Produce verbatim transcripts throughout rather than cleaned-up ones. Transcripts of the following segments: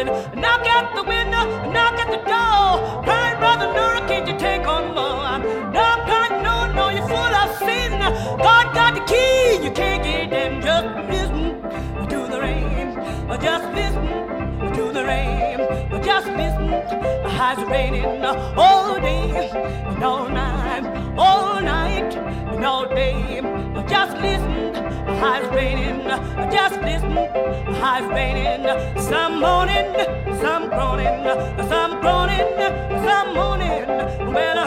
stopping. Knock at the window, knock at the door. Crying, brother, no, can't you take on more? No, God, no, no, you're full of sin. God got the key, you can't get in. Just listen to the rain. Just listen to the rain. Just listen. It's raining all day and all night, all night and all day. Just listen. It's raining. Just listen. It's raining. Some morning, some groaning, some groaning, some morning. Well,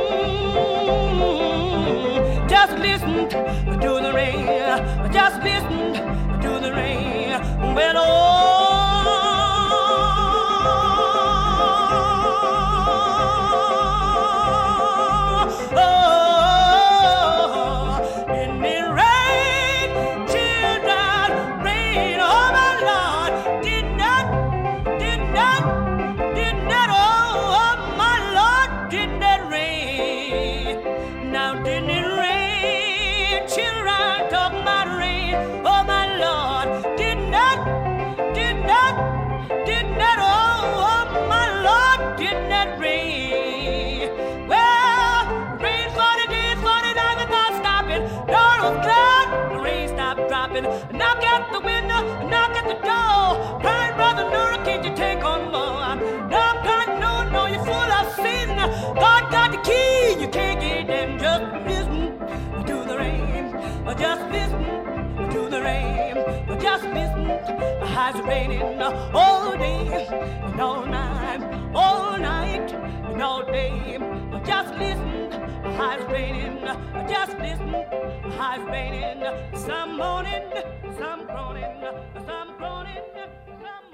hmm, just listen to the rain. Just listen to the rain. Well, oh. Knock at the window, knock at the door. Crying, brother, no, can't you take on more? No, God, no, no, you're full of sin. God got the key, you can't get in. Just listen to the rain. Just listen to the rain. Just listen. It's raining all day and all night, all night and all day. Just listen. It's raining. Just listen. It's raining. Some morning, some groaning, some groaning, some